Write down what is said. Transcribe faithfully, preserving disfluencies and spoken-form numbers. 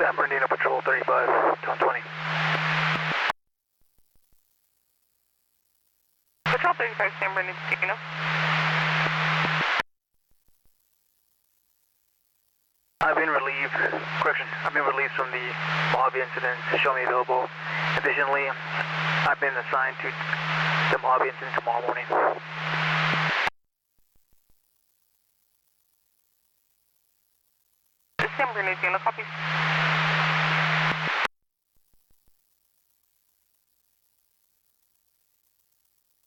San Bernardino Patrol thirty-five, one twenty. Patrol thirty-five, San Bernardino, taking up. I've been relieved, correction, I've been relieved from the Mojave incident. Show me available. Additionally, I've been assigned to the Mojave incident tomorrow morning. San Bernardino, copy.